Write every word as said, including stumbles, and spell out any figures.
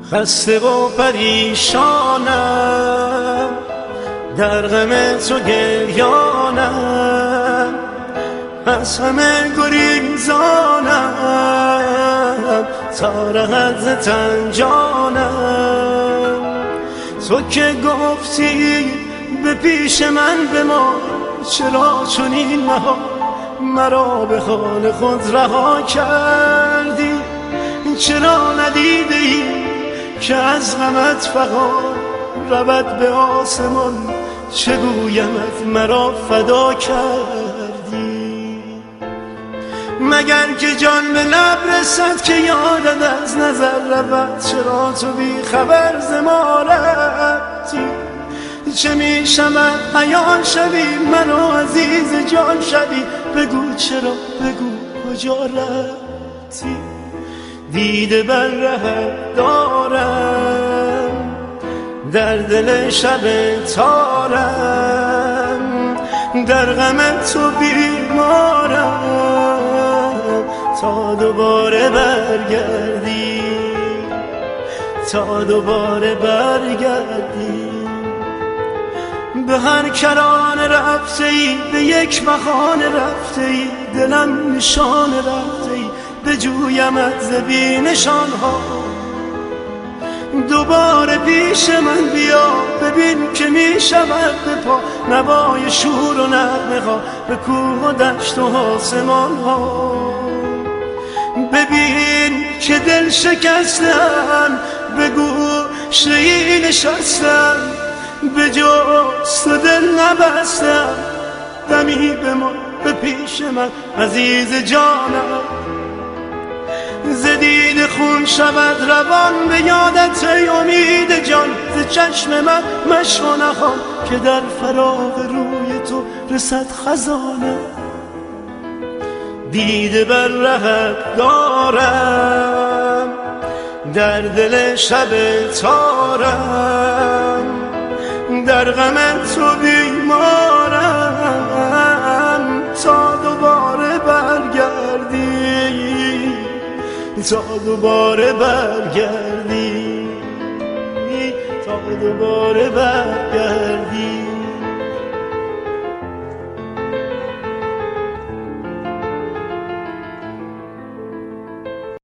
خسته و پریشانم، در غم تو گریانم، از همه گریزانم، تا رهد ز تن جانم. تو که گفتی به پیش من بمان، چرا چنین نهان مرا به حال خود رها کردی؟ چرا ندیده ای که از غمت فغان رود به آسمان؟ چه گویمت مرا فدا کردی؟ مگر که جان به لب رسد که یادت از نظر رود؟ چرا تو بی خبر ز ما رفتی؟ چه می شود عیان شوی منو عزیز جان شوی؟ بگو چرا، بگو کجا رفتی؟ دیده بر رهت دارم، در دل شب تارم، در غم تو بیمارم، تا دوباره برگردی، تا دوباره برگردی. به هر کرانه رفته ای، به یک بهانه رفته ای، دلم نشانه رفته ای، به جویمت ز بی نشان ها. دوباره پیش من بیا، ببین که می شود به پا نوای شور و نغمه ها، به کوه و دشت و آسمان ها. ببین که دل شکستم، به گوشه ای نشستم، به جست دل نبستم. دمی به ما به پیش من عزیز جانم، ز دیده خون شود روان به یادت ای امید جان. ز چشم من مشو نخوان که در فراق روی تو رسد خزانه. دیده بر رهت دارم، در دل شب تارم، در غم تو بیمارم، تا دوباره برگردی، تا دوباره برگردی، تا دوباره برگردی.